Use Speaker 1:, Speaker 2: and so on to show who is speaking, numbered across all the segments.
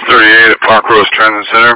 Speaker 1: 1238 at Park Rose Transit Center.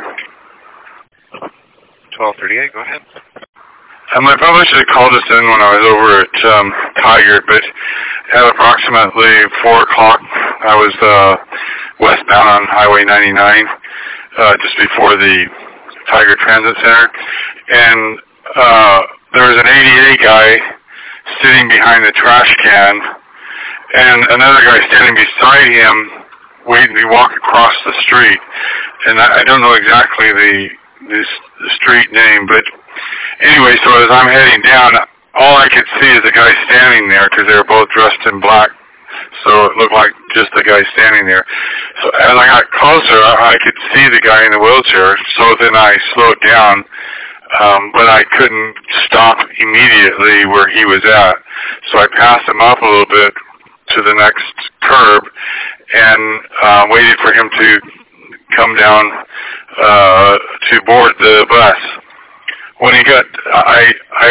Speaker 2: 1238, go ahead.
Speaker 1: I probably should have called this in when I was over at Tigard, but at approximately 4 o'clock, I was westbound on Highway 99, just before the Tigard Transit Center, and there was an ADA guy sitting behind the trash can, and another guy standing beside him, waiting to walk across the street. And I don't know exactly the street name, but anyway, so as I'm heading down, all I could see is the guy standing there because they were both dressed in black, so it looked like just the guy standing there. So as I got closer, I could see the guy in the wheelchair, so then I slowed down, but I couldn't stop immediately where he was at. So I passed him up a little bit to the next curb and waited for him to come down to board the bus. When he got, I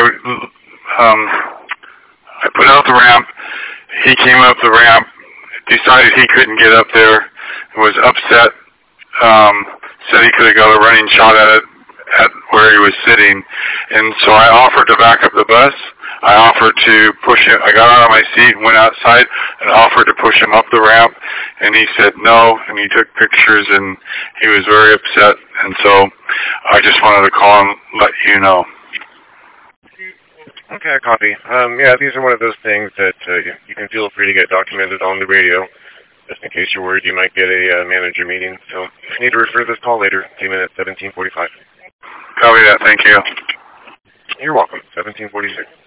Speaker 1: put out the ramp. He came up the ramp, decided he couldn't get up there, was upset, said he could have got a running shot at it at where he was sitting, and so I offered to back up the bus. I offered to push him. I got out of my seat and went outside and offered to push him up the ramp, and he said no, and he took pictures, and he was very upset, and so I just wanted to call and let you know.
Speaker 2: Okay, copy. Yeah, these are one of those things that you can feel free to get documented on the radio, just in case you're worried you might get a manager meeting. So if you need to refer this call later, team in at 1745.
Speaker 1: Copy that, thank you.
Speaker 2: You're welcome, 1746.